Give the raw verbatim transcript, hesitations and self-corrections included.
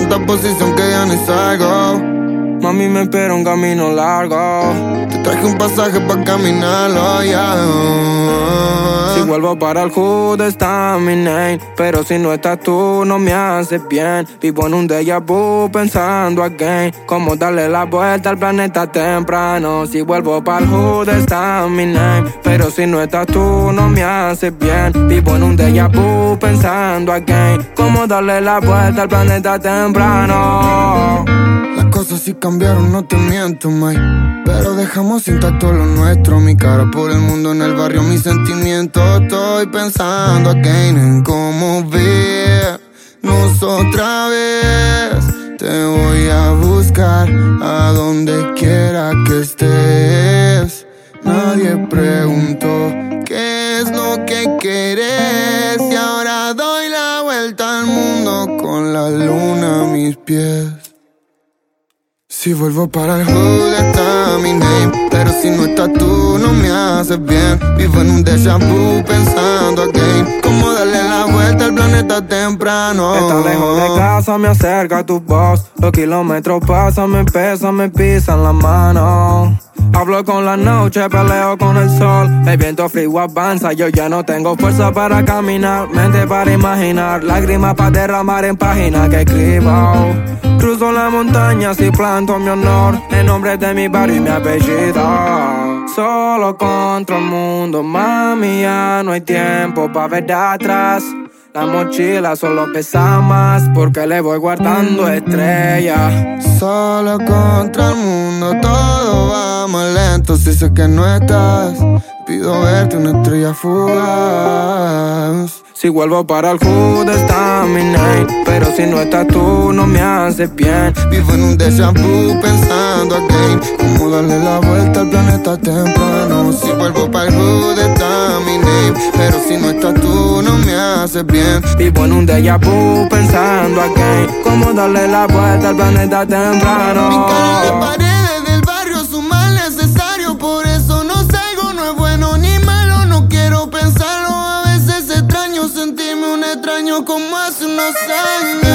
tanta posición que ya ni salgo. Mami, me espera un camino largo. Te traje un pasaje pa' caminarlo, ya yeah. Si vuelvo para el hood está mi name, pero si no estás tú no me haces bien. Vivo en un déjà vu pensando again, cómo darle la vuelta al planeta temprano. Si vuelvo para el hood está mi name, pero si no estás tú no me haces bien. Vivo en un déjà vu pensando again, cómo darle la vuelta al planeta temprano. Las cosas sí cambiaron, no te miento, may, pero dejamos intacto lo nuestro. Mi cara por el mundo, en el barrio, mis sentimientos. Estoy pensando again en cómo vernos otra vez. Te voy a buscar a donde quiera que estés. Nadie preguntó qué es lo que querés, y ahora doy la vuelta al mundo con la luna a mis pies. Si vuelvo para el hood está mi name, pero si no estás tú no me haces bien. Vivo en un déjà vu pensando again, cómo darle la vuelta al planeta temprano. Estar lejos de casa me acerca tu voz. Los kilómetros pasan, me pesan, me pisan la mano. Hablo con la noche, peleo con el sol. El viento frío avanza, yo ya no tengo fuerza para caminar. Mente para imaginar, lágrimas para derramar en páginas que escribo. Cruzo las montañas y planto mi honor en nombre de mi barrio y mi apellido. Solo contra el mundo, mami, ya no hay tiempo para ver de atrás. La mochila solo pesa más porque le voy guardando estrellas. Solo contra el mundo, todo va más lento. Si sé que no estás, pido verte una estrella fugaz. Si vuelvo para el hood está mi name, pero si no estás tú no me haces bien. Vivo en un déjà vu pensando again, cómo darle la vuelta al planeta temprano. Si vuelvo para el hood está mi name, pero si no estás tú no me haces bien. Vivo en un déjà vu pensando again, cómo darle la vuelta al planeta temprano. Pintar las paredes del barrio es un mal necesario, por eso no salgo, no es bueno ni malo, no quiero pensarlo. A veces extraño sentirme un extraño como hace unos años.